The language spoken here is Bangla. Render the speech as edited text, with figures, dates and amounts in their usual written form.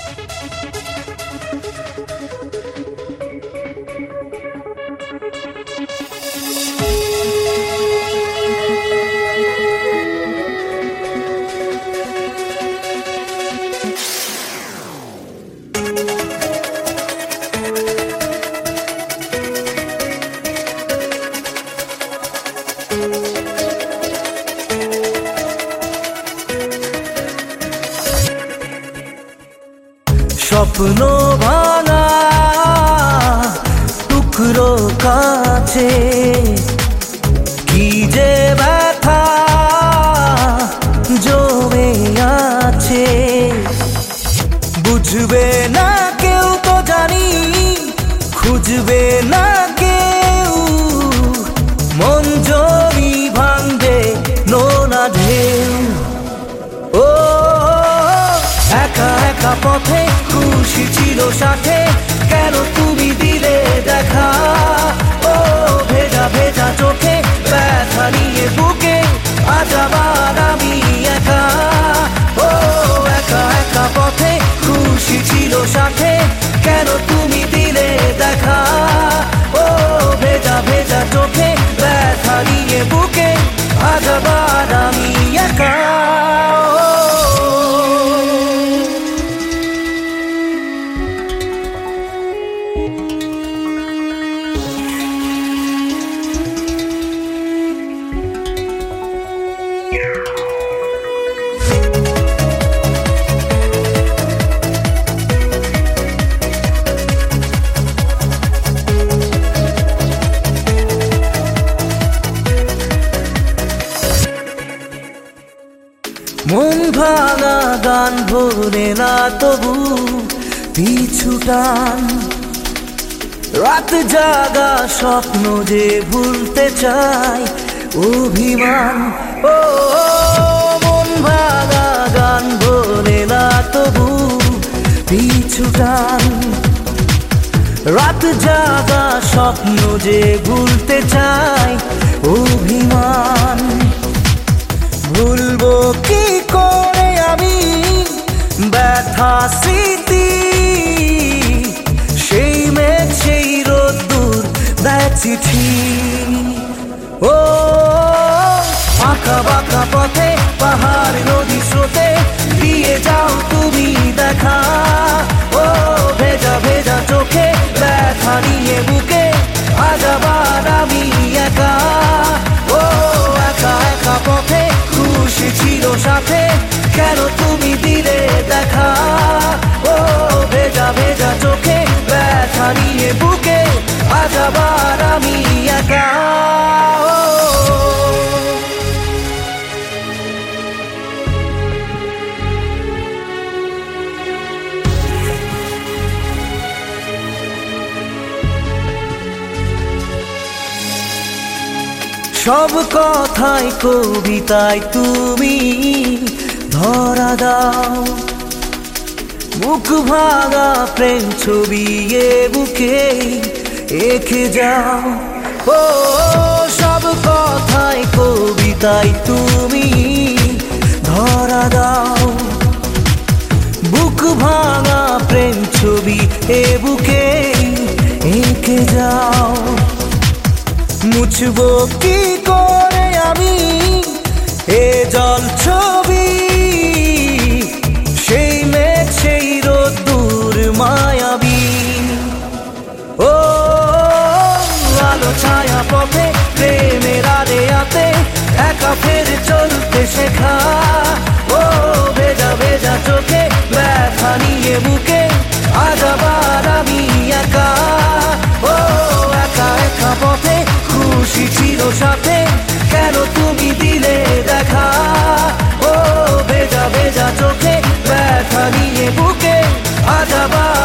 স্বপ্ন ভাঙা টুকরো কাছে কি যে ব্যথা জমে আছে, বুঝবে না কেউ তো জানি, খুঁজবে না কেউ, মন জমি ভাঙবে নোনা ঢেউ। ও একা একা পথে খুশি ছিল সাথে, কেন তুমি দিলে দেখা? ও ভেজা ভেজা চোখে ব্যথা নিয়ে বুকে, আজ আবার আমি একা। ও একা একা পথে খুশি ছিল সাথে, কেন তুমি দিলে দেখা? ও ভেজা ভেজা চোখে ব্যথা নিয়ে বুকে, আজ আবার আমি একা। মন ভাঙা গান ভরে না তবু পিছু টান, রাত জাগা স্বপ্ন যে ভুলতে চাই অভিমান। ও মন ভাঙা গান ভরে না তবু পিছু টান, রাত জাগা স্বপ্ন যে ভুলতে চাই অভিমান। ভুলবো কি করে আমি ব্যথা স্মৃতি, সেই মেঘ সেই রোদ্দুর দেয় চিঠি। ও আঁকা বাঁকা পথে পাহাড় নদী স্রোতে দিয়ে যাও তুমি দেখা। ও ভেজা ভেজা চোখে ব্যথা নিয়ে বুকে, আজ আবার আমি একা। ও একা একা পথে খুশি ছিল সাথে, কেন তুমি দিলে দেখা? ও ভেজা ভেজা চোখে ব্যথা নিয়ে বুকে, আজ আবার আমি একা। সব কথাই কবিতায় তুমি ধরা দাও, মুখ ভাঙা প্রেম ছবি এ বুকে এঁকে যাও। ও সব কথাই কবিতায় তুমি ধরা দাও, বুক ভাঙা প্রেম ছবি এ বুকে এঁকে যাও। মুছবো কি করে আমি এ জল ছবি, সেই মেঘ সেই রোদ্দুর মায়াবী। ও আলো ছায়া পথে প্রেমের আড়েয়াতে একা ফের চলতে শেখা। ও ভেজা ভেজা চোখে ব্যথা নিয়ে বুকে, আজ আবার আমি একা। ও একা একা পথে খুশি ছিল সাথে, কেন তুমি দিলে দেখা? ও ভেজা ভেজা চোখে ব্যথা নিয়ে বুকে, আজ আবার